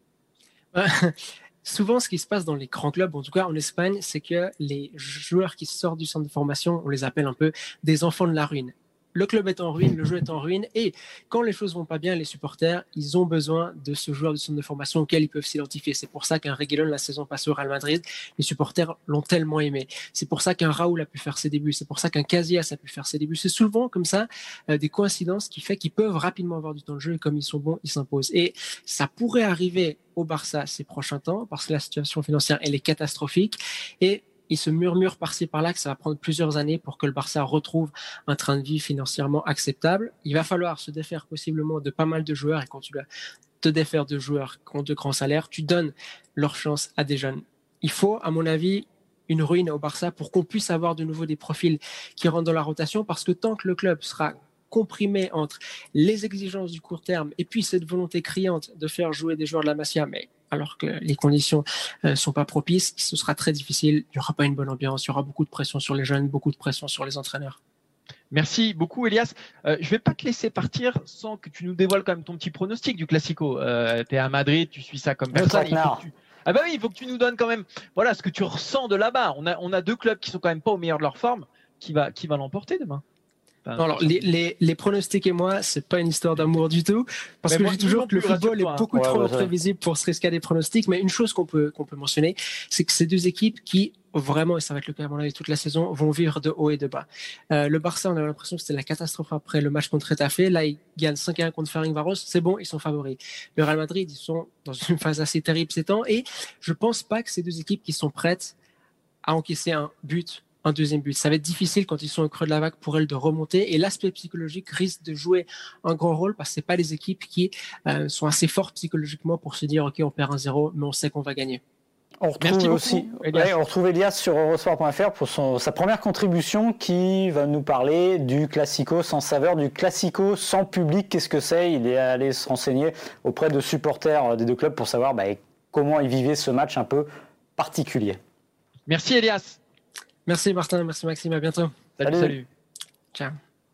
euh, Souvent, ce qui se passe dans les grands clubs, en tout cas en Espagne, c'est que les joueurs qui sortent du centre de formation, on les appelle un peu des enfants de la ruine. Le club est en ruine, le jeu est en ruine, et quand les choses vont pas bien, les supporters, ils ont besoin de ce joueur de centre de formation auquel ils peuvent s'identifier. C'est pour ça qu'un Reguilón, la saison passée au Real Madrid, les supporters l'ont tellement aimé. C'est pour ça qu'un Raúl a pu faire ses débuts. C'est pour ça qu'un Casillas a pu faire ses débuts. C'est souvent comme ça euh, des coïncidences qui fait qu'ils peuvent rapidement avoir du temps de jeu, et comme ils sont bons, ils s'imposent. Et ça pourrait arriver au Barça ces prochains temps, parce que la situation financière, elle est catastrophique, et il se murmure par-ci par-là que ça va prendre plusieurs années pour que le Barça retrouve un train de vie financièrement acceptable. Il va falloir se défaire possiblement de pas mal de joueurs, et quand tu dois te défaire de joueurs qui ont de grands salaires, tu donnes leur chance à des jeunes. Il faut, à mon avis, une ruine au Barça pour qu'on puisse avoir de nouveau des profils qui rentrent dans la rotation, parce que tant que le club sera comprimé entre les exigences du court terme et puis cette volonté criante de faire jouer des joueurs de la Masia, mais alors que les conditions ne euh, sont pas propices, ce sera très difficile. Il n'y aura pas une bonne ambiance, il y aura beaucoup de pression sur les jeunes, beaucoup de pression sur les entraîneurs. Merci beaucoup, Elias. Euh, je ne vais pas te laisser partir sans que tu nous dévoiles quand même ton petit pronostic du Classico. Euh, tu es à Madrid, tu suis ça comme personne. Il faut que tu... Ah bah oui, il faut que tu nous donnes quand même voilà, ce que tu ressens de là-bas. On a, on a deux clubs qui sont quand même pas au meilleur de leur forme. Qui va, qui va l'emporter demain? Non, alors, les, les, les pronostics et moi, c'est pas une histoire d'amour du tout, parce mais que moi, je dis toujours que le football est beaucoup ouais, trop ouais, imprévisible pour se risquer à des pronostics. Mais une chose qu'on peut, qu'on peut mentionner, c'est que ces deux équipes qui, vraiment, et ça va être le cas à mon avis toute la saison, vont vivre de haut et de bas. Euh, le Barça, on a l'impression que c'était la catastrophe après le match contre Getafe. Là, ils gagnent cinq à un contre Ferencváros. C'est bon, ils sont favoris. Le Real Madrid, ils sont dans une phase assez terrible ces temps. Et je pense pas que ces deux équipes qui sont prêtes à encaisser un but, un deuxième but. Ça va être difficile quand ils sont au creux de la vague pour elles de remonter, et l'aspect psychologique risque de jouer un grand rôle, parce que c'est pas les équipes qui euh, sont assez fortes psychologiquement pour se dire ok, on perd un zéro, mais on sait qu'on va gagner. On retrouve aussi Elias. Ouais, on retrouve Elias sur Eurosport point F R pour son, sa première contribution, qui va nous parler du Classico sans saveur, du Classico sans public. Qu'est-ce que c'est? Il est allé se renseigner auprès de supporters des deux clubs pour savoir bah, comment ils vivaient ce match un peu particulier. Merci Elias. Merci Martin, merci Maxime, à bientôt. Salut, salut. salut. Ciao.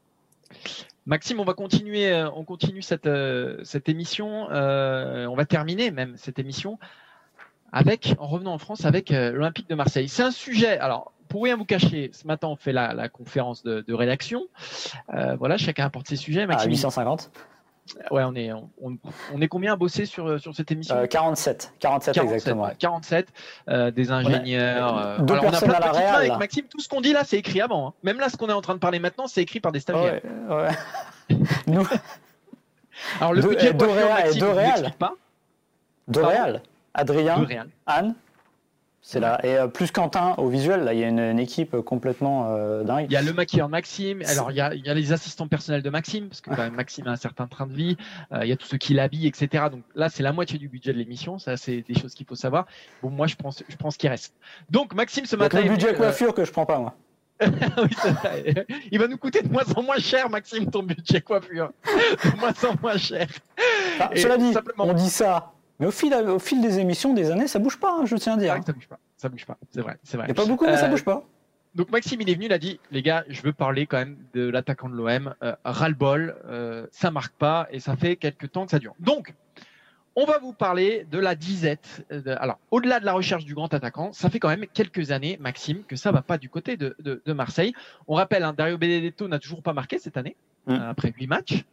Maxime, on va continuer, on continue cette, cette émission, euh, on va terminer même cette émission avec, en revenant en France avec l'Olympique de Marseille. C'est un sujet, alors pour rien vous cacher, ce matin on fait la, la conférence de, de rédaction, euh, voilà, chacun apporte ses sujets. Maxime, à huit cent cinquante. Ouais, on est, on, on est combien à bosser sur, sur cette émission? euh, quarante-sept, quarante-sept, quarante-sept exactement. Ouais. quarante-sept, euh, des ingénieurs. Euh, Deux alors, personnes on a plein à de la Real. Avec Maxime, tout ce qu'on dit là, c'est écrit avant. Hein. Même là, ce qu'on est en train de parler maintenant, c'est écrit par des stagiaires. Ouais, ouais. Nous... Alors, le de, budget de Real, de Real. Pas. De Real. Adrien, de Real. Anne. C'est là. Et euh, plus Quentin au visuel, là, il y a une, une équipe complètement euh, dingue. Il y a le maquilleur de Maxime. Alors, il y a, il y a les assistants personnels de Maxime, parce que quand même, Maxime a un certain train de vie. Euh, il y a tous ceux qui l'habillent, et cetera. Donc là, c'est la moitié du budget de l'émission. Ça, c'est des choses qu'il faut savoir. Bon, moi, je pense, je pense qu'il reste. Donc, Maxime, ce matin. C'est le budget euh... coiffure que je prends pas, moi. Oui, c'est vrai. Il va nous coûter de moins en moins cher, Maxime, ton budget coiffure. De moins en moins cher. Enfin, cela dit, simplement... on dit ça. Mais au fil, au fil des émissions, des années, ça bouge pas, hein, je tiens à dire. Ça bouge pas, ça bouge pas, c'est vrai, c'est vrai. Il n'y a pas beaucoup, mais euh, ça bouge pas. Donc Maxime, il est venu, il a dit, les gars, je veux parler quand même de l'attaquant de l'O M, euh, ras-le-bol, euh, ça marque pas et ça fait quelques temps que ça dure. Donc, on va vous parler de la disette. De, alors, au-delà de la recherche du grand attaquant, ça fait quand même quelques années, Maxime, que ça va pas du côté de, de, de Marseille. On rappelle, hein, Dario Benedetto n'a toujours pas marqué cette année, mmh. euh, après huit matchs.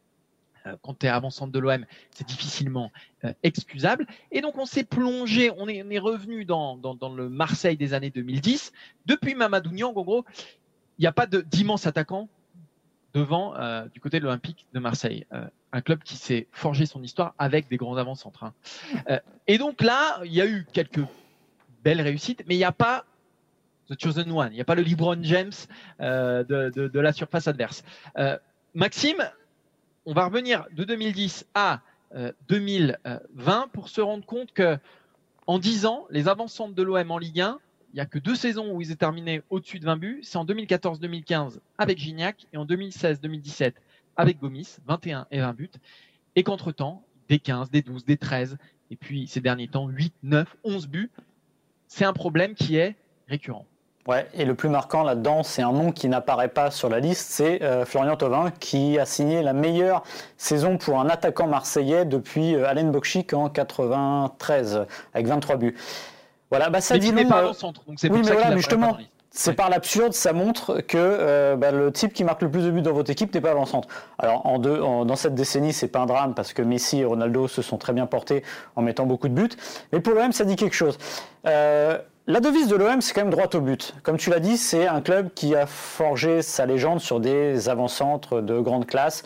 Euh, quand tu es avant-centre de l'O M, c'est difficilement euh, excusable. Et donc, on s'est plongé, on est, on est revenu dans, dans, dans le Marseille des années deux mille dix. Depuis Mamadou Niang, en gros, il n'y a pas de, d'immense attaquant devant euh, du côté de l'Olympique de Marseille. Euh, un club qui s'est forgé son histoire avec des grands avant-centres. Hein. Euh, et donc là, il y a eu quelques belles réussites, mais il n'y a pas The Chosen One, il n'y a pas le LeBron James euh, de, de, de la surface adverse. Euh, Maxime, on va revenir de deux mille dix à euh, deux mille vingt pour se rendre compte que en dix ans, les avant-centres de l'O M en Ligue un, il n'y a que deux saisons où ils ont terminé au-dessus de vingt buts. C'est en deux mille quatorze deux mille quinze avec Gignac et en deux mille seize deux mille dix-sept avec Gomis, vingt et un et vingt buts. Et qu'entre-temps, des quinze, des douze, des treize, et puis ces derniers temps, huit, neuf, onze buts. C'est un problème qui est récurrent. Ouais, et le plus marquant là-dedans, c'est un nom qui n'apparaît pas sur la liste, c'est euh, Florian Thauvin qui a signé la meilleure saison pour un attaquant marseillais depuis euh, Alen Bokchik en quatre-vingt-treize avec vingt-trois buts. Voilà, bah ça mais dit non. Pas euh... centre, donc c'est oui, pour mais ça voilà, qu'il mais justement, c'est ouais. par l'absurde, ça montre que euh, bah, le type qui marque le plus de buts dans votre équipe n'est pas avant-centre. Alors en deux, en, dans cette décennie, c'est pas un drame parce que Messi et Ronaldo se sont très bien portés en mettant beaucoup de buts. Mais pour l'O M, ça dit quelque chose. Euh, La devise de l'O M, c'est quand même droit au but. Comme tu l'as dit, c'est un club qui a forgé sa légende sur des avant-centres de grande classe,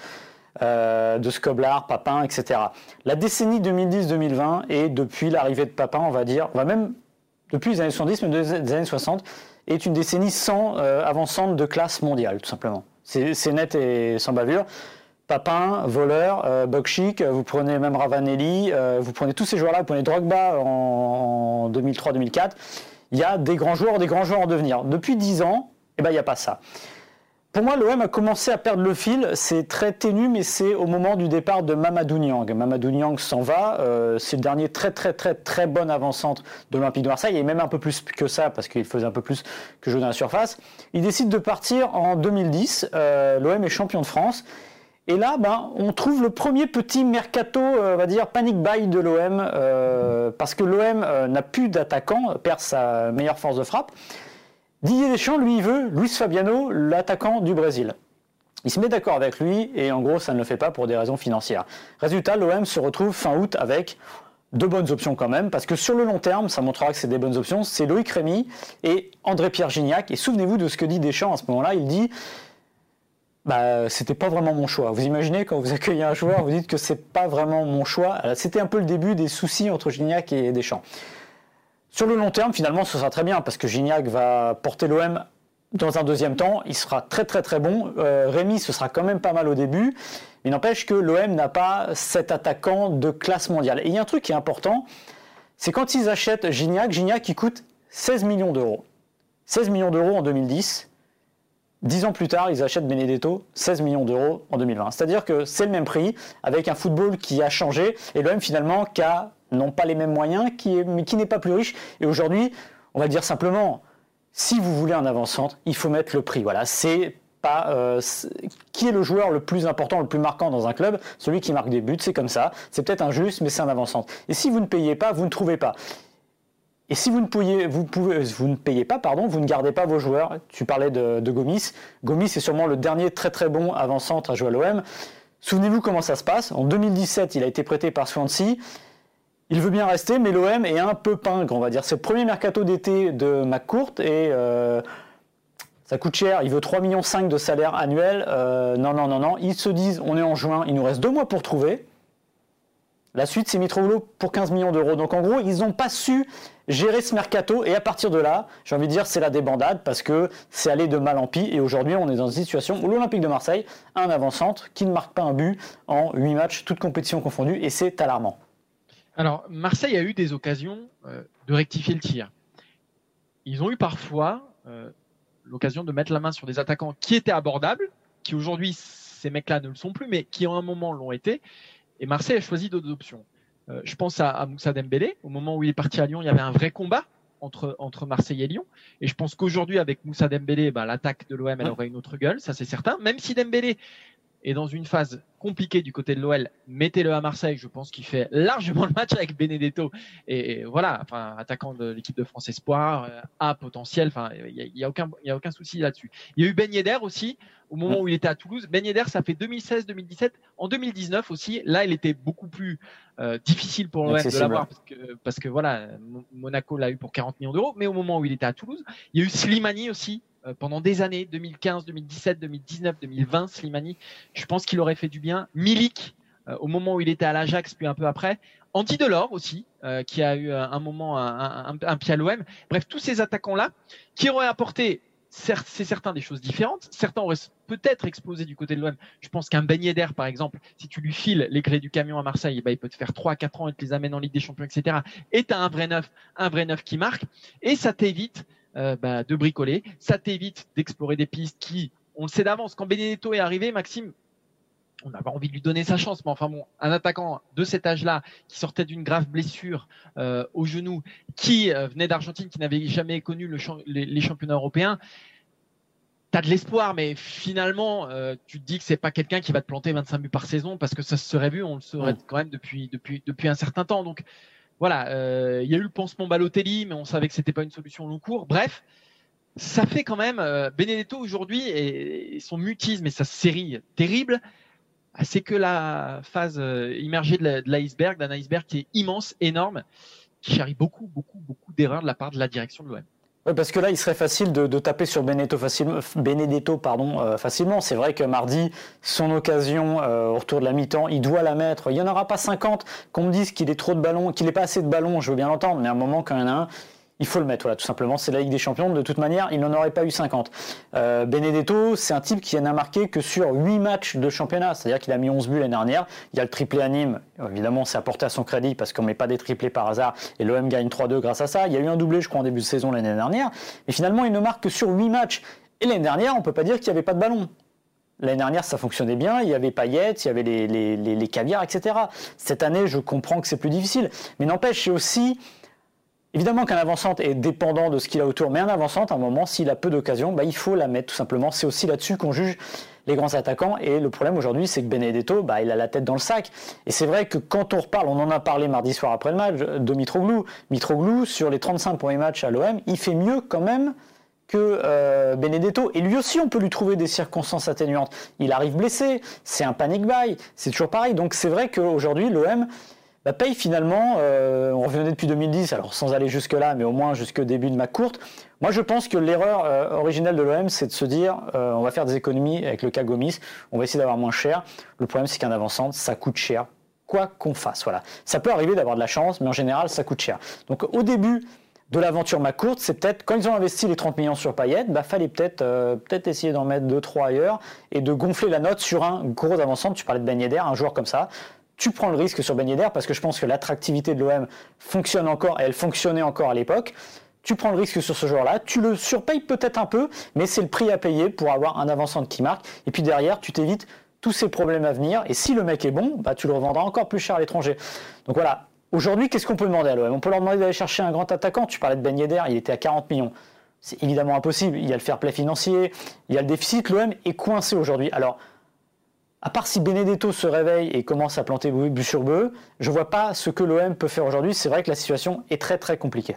euh, de Skoblar, Papin, et cetera. La décennie deux mille dix deux mille vingt, et depuis l'arrivée de Papin, on va dire, on va même depuis les années soixante-dix, mais des années soixante, est une décennie sans euh, avant-centre de classe mondiale, tout simplement. C'est, c'est net et sans bavure. Papin, voleur, euh, Bokchik, vous prenez même Ravanelli, euh, vous prenez tous ces joueurs-là, vous prenez Drogba en, en deux mille trois deux mille quatre. Il y a des grands joueurs, des grands joueurs en devenir. Depuis dix ans, eh ben, il n'y a pas ça. Pour moi, l'O M a commencé à perdre le fil. C'est très ténu, mais c'est au moment du départ de Mamadou Niang. Mamadou Niang s'en va. Euh, c'est le dernier très, très, très, très bon avant-centre de l'Olympique de Marseille, et même un peu plus que ça, parce qu'il faisait un peu plus que jouer dans la surface. Il décide de partir en deux mille dix. Euh, L'O M est champion de France. Et là, ben, on trouve le premier petit mercato, euh, on va dire, panic buy de l'O M, euh, parce que l'O M euh, n'a plus d'attaquant, perd sa meilleure force de frappe. Didier Deschamps, lui, il veut Luis Fabiano, l'attaquant du Brésil. Il se met d'accord avec lui, et en gros, ça ne le fait pas pour des raisons financières. Résultat, l'O M se retrouve fin août avec deux bonnes options quand même, parce que sur le long terme, ça montrera que c'est des bonnes options, c'est Loïc Rémy et André-Pierre Gignac. Et souvenez-vous de ce que dit Deschamps à ce moment-là, il dit... Bah, c'était pas vraiment mon choix. Vous imaginez, quand vous accueillez un joueur, vous dites que c'est pas vraiment mon choix. Alors, c'était un peu le début des soucis entre Gignac et Deschamps. Sur le long terme, finalement, ce sera très bien parce que Gignac va porter l'O M dans un deuxième temps. Il sera très très très bon. Euh, Rémy, ce sera quand même pas mal au début. Mais n'empêche que l'O M n'a pas cet attaquant de classe mondiale. Et il y a un truc qui est important, c'est quand ils achètent Gignac, Gignac qui coûte seize millions d'euros. seize millions d'euros en deux mille dix. Dix ans plus tard, ils achètent Benedetto, seize millions d'euros en deux mille vingt. C'est-à-dire que c'est le même prix, avec un football qui a changé, et l'O M finalement qui a non pas les mêmes moyens, qui est, mais qui n'est pas plus riche. Et aujourd'hui, on va le dire simplement, si vous voulez un avant-centre, il faut mettre le prix. Voilà, c'est pas euh, c'est, qui est le joueur le plus important, le plus marquant dans un club, celui qui marque des buts, c'est comme ça. C'est peut-être injuste, mais c'est un avant-centre. Et si vous ne payez pas, vous ne trouvez pas. Et si vous ne, pouvez, vous pouvez, vous ne payez pas, pardon, vous ne gardez pas vos joueurs. Tu parlais de, de Gomis. Gomis est sûrement le dernier très très bon avant-centre à jouer à l'O M. Souvenez-vous comment ça se passe. En deux mille dix-sept, il a été prêté par Swansea. Il veut bien rester, mais l'O M est un peu pingre, on va dire. C'est le premier mercato d'été de McCourt et euh, ça coûte cher. Il veut trois virgule cinq millions de salaire annuel. Euh, non, non, non, non. Ils se disent, on est en juin, il nous reste deux mois pour trouver. La suite, c'est Mitroglou pour quinze millions d'euros. Donc en gros, ils n'ont pas su gérer ce mercato. Et à partir de là, j'ai envie de dire, c'est la débandade parce que c'est allé de mal en pis. Et aujourd'hui, on est dans une situation où l'Olympique de Marseille a un avant-centre qui ne marque pas un but en huit matchs, toutes compétitions confondues. Et c'est alarmant. Alors, Marseille a eu des occasions euh, de rectifier le tir. Ils ont eu parfois euh, l'occasion de mettre la main sur des attaquants qui étaient abordables, qui aujourd'hui, ces mecs-là ne le sont plus, mais qui en un moment l'ont été. Et Marseille a choisi d'autres options. Euh, je pense à, à Moussa Dembélé. Au moment où il est parti à Lyon, il y avait un vrai combat entre, entre Marseille et Lyon. Et je pense qu'aujourd'hui, avec Moussa Dembélé, bah, l'attaque de l'O M, elle aurait une autre gueule, ça c'est certain. Même si Dembélé est dans une phase compliquée du côté de l'O L, mettez-le à Marseille, je pense qu'il fait largement le match avec Benedetto. Et, et voilà, enfin, attaquant de l'équipe de France Espoir, euh, à potentiel, enfin, il n'y a, y a, aucun, y a aucun souci là-dessus. Il y a eu Ben Yedder aussi, au moment où il était à Toulouse. Ben Yedder, ça fait deux mille seize deux mille dix-sept. En deux mille dix-neuf aussi, là, il était beaucoup plus euh, difficile pour l'O M de l'avoir parce que, parce que voilà, Monaco l'a eu pour quarante millions d'euros. Mais au moment où il était à Toulouse, il y a eu Slimani aussi, euh, pendant des années, deux mille quinze, deux mille dix-sept, deux mille dix-neuf, deux mille vingt, Slimani. Je pense qu'il aurait fait du bien. Milik, euh, au moment où il était à l'Ajax, puis un peu après. Andy Delors aussi, euh, qui a eu un, un moment un, un, un pied à l'O M. Bref, tous ces attaquants-là qui auraient apporté, certes, c'est certain, des choses différentes. Certains auraient peut-être explosé du côté de l'O M. Je pense qu'un Ben Yedder, par exemple, si tu lui files les clés du camion à Marseille, eh ben, il peut te faire trois à quatre ans et te les amène en Ligue des Champions, et cetera. Et tu as un vrai neuf, un vrai neuf qui marque. Et ça t'évite euh, bah, de bricoler. Ça t'évite d'explorer des pistes qui, on le sait d'avance. Quand Benedetto est arrivé, Maxime, on avait envie de lui donner sa chance, mais enfin bon, un attaquant de cet âge-là, qui sortait d'une grave blessure euh, au genou, qui euh, venait d'Argentine, qui n'avait jamais connu le champ- les, les championnats européens, t'as de l'espoir, mais finalement, euh, tu te dis que c'est pas quelqu'un qui va te planter vingt-cinq buts par saison, parce que ça se serait vu, on le saurait quand même depuis depuis depuis un certain temps. Donc voilà, euh, il y a eu le pansement Balotelli, mais on savait que c'était pas une solution au long cours. Bref. Ça fait quand même euh, Benedetto aujourd'hui et, et son mutisme et sa série terrible. C'est que la phase euh, immergée de, la, de l'iceberg, d'un iceberg qui est immense, énorme, qui charrie beaucoup, beaucoup, beaucoup d'erreurs de la part de la direction de l'O M. Oui, parce que là, il serait facile de, de taper sur Benedetto, facilement, Benedetto pardon, euh, facilement. C'est vrai que mardi, son occasion euh, au retour de la mi-temps, il doit la mettre. Il n'y en aura pas cinquante. Qu'on me dise qu'il est trop de ballons, qu'il n'est pas assez de ballons, je veux bien l'entendre, mais à un moment, quand il y en a un, il faut le mettre, voilà, tout simplement. C'est la Ligue des Champions. De toute manière, il n'en aurait pas eu cinquante. Euh, Benedetto, c'est un type qui n'a marqué que sur huit matchs de championnat. C'est-à-dire qu'il a mis onze buts l'année dernière. Il y a le triplé à Nîmes. Évidemment, c'est apporté à son crédit parce qu'on ne met pas des triplés par hasard. Et l'O M gagne trois deux grâce à ça. Il y a eu un doublé, je crois, en début de saison l'année dernière. Mais finalement, il ne marque que sur huit matchs. Et l'année dernière, on ne peut pas dire qu'il n'y avait pas de ballon. L'année dernière, ça fonctionnait bien. Il y avait Payet, il y avait les, les, les, les caviars, et cetera. Cette année, je comprends que c'est plus difficile. Mais n'empêche, c'est aussi... Évidemment qu'un avant-centre est dépendant de ce qu'il a autour, mais un avant-centre, à un moment, s'il a peu d'occasions, bah, il faut la mettre tout simplement. C'est aussi là-dessus qu'on juge les grands attaquants. Et le problème aujourd'hui, c'est que Benedetto, bah, il a la tête dans le sac. Et c'est vrai que quand on reparle, on en a parlé mardi soir après le match, de Mitroglou. Mitroglou, sur les trente-cinq premiers matchs à l'O M, il fait mieux quand même que euh, Benedetto. Et lui aussi, on peut lui trouver des circonstances atténuantes. Il arrive blessé, c'est un panic buy, c'est toujours pareil. Donc c'est vrai qu'aujourd'hui, l'O M... Bah, paye finalement, euh, on revenait depuis deux mille dix, alors sans aller jusque-là, mais au moins jusqu'au début de ma courte. Moi, je pense que l'erreur euh, originelle de l'O M, c'est de se dire euh, on va faire des économies avec le cas Gomis, on va essayer d'avoir moins cher. Le problème, c'est qu'un avant-centre, ça coûte cher, quoi qu'on fasse. Voilà. Ça peut arriver d'avoir de la chance, mais en général, ça coûte cher. Donc, au début de l'aventure ma courte, c'est peut-être, quand ils ont investi les trente millions sur Payet, bah, fallait peut-être, euh, peut-être essayer d'en mettre deux trois ailleurs et de gonfler la note sur un gros avant-centre. Tu parlais de Ben Yedder, un joueur comme ça. Tu prends le risque sur Ben Yedder parce que je pense que l'attractivité de l'O M fonctionne encore et elle fonctionnait encore à l'époque. Tu prends le risque sur ce joueur-là, tu le surpayes peut-être un peu, mais c'est le prix à payer pour avoir un avant-centre qui marque. Et puis derrière, tu t'évites tous ces problèmes à venir. Et si le mec est bon, bah, tu le revendras encore plus cher à l'étranger. Donc voilà, aujourd'hui, qu'est-ce qu'on peut demander à l'O M ? On peut leur demander d'aller chercher un grand attaquant. Tu parlais de Ben Yedder, il était à quarante millions. C'est évidemment impossible. Il y a le fair play financier, il y a le déficit. L'O M est coincé aujourd'hui. Alors, à part si Benedetto se réveille et commence à planter but sur bœuf, je ne vois pas ce que l'O M peut faire aujourd'hui. C'est vrai que la situation est très très compliquée.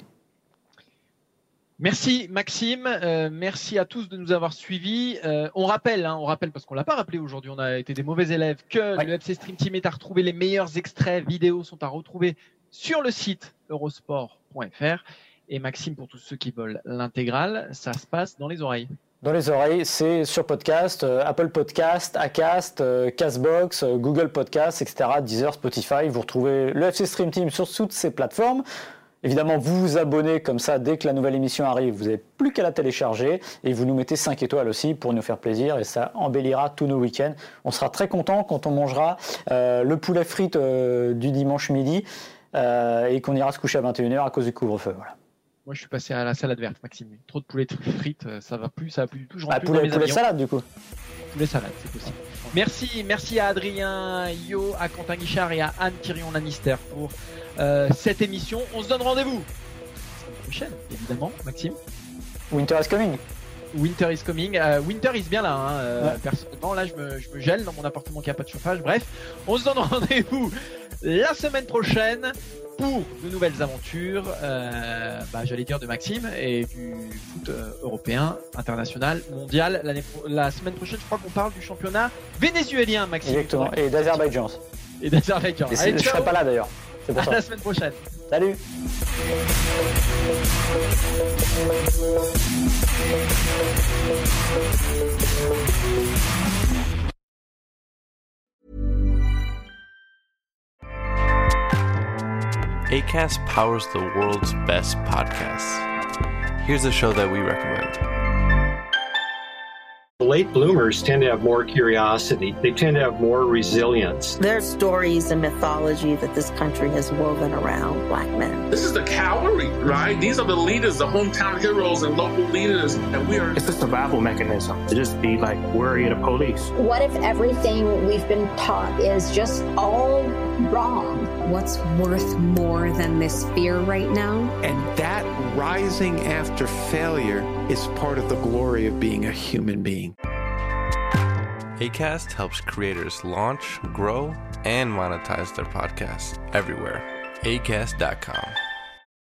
Merci Maxime, euh, merci à tous de nous avoir suivis. Euh, on rappelle, hein, on rappelle parce qu'on l'a pas rappelé aujourd'hui, on a été des mauvais élèves, que ouais. Le F C Stream Team est à retrouver. Les meilleurs extraits vidéo sont à retrouver sur le site eurosport point f r. Et Maxime, pour tous ceux qui veulent l'intégrale, ça se passe dans les oreilles. Dans les oreilles, c'est sur podcast, euh, Apple Podcast, Acast, euh, Castbox, euh, Google Podcast, et cetera, Deezer, Spotify. Vous retrouvez le F C Stream Team sur toutes ces plateformes. Évidemment, vous vous abonnez comme ça, dès que la nouvelle émission arrive, vous n'avez plus qu'à la télécharger et vous nous mettez cinq étoiles aussi pour nous faire plaisir et ça embellira tous nos week-ends. On sera très content quand on mangera euh, le poulet frites euh, du dimanche midi euh, et qu'on ira se coucher à vingt et une heures à cause du couvre-feu. Voilà. Moi, je suis passé à la salade verte, Maxime. Trop de poulet frites, ça va plus, ça va plus du tout. Je rentre bah, plus poulet, dans mes poulet avions. salade, du coup. poulet salade, c'est possible. Merci, merci à Adrien Yo, à Quentin Guichard et à Anne Tyrion Lannister pour euh, cette émission. On se donne rendez-vous la semaine prochaine, évidemment, Maxime. Winter is coming. Winter is coming. Euh, winter is bien là. Hein. Euh, ouais. Personnellement, là, je me, je me gèle dans mon appartement qui a pas de chauffage. Bref, on se donne rendez-vous la semaine prochaine pour de nouvelles aventures. Euh, bah, j'allais dire de Maxime et du foot euh, européen, international, mondial. L'année, la semaine prochaine, je crois qu'on parle du championnat vénézuélien, Maxime. Exactement. Et d'Azerbaïdjan. Et d'Azerbaïdjan. Et Allez, je serai pas là d'ailleurs. C'est pour à ça. la semaine prochaine. Salut. Acast powers the world's best podcasts. Here's a show that we recommend. Late bloomers tend to have more curiosity. They tend to have more resilience. There's stories and mythology that this country has woven around Black men. This is the cavalry, right? These are the leaders, the hometown heroes and local leaders. And we are. It's a survival mechanism to just be like worried of police. What if everything we've been taught is just all wrong? What's worth more than this fear right now? And that rising after failure is part of the glory of being a human being. Acast helps creators launch, grow, and monetize their podcasts everywhere. acast dot com.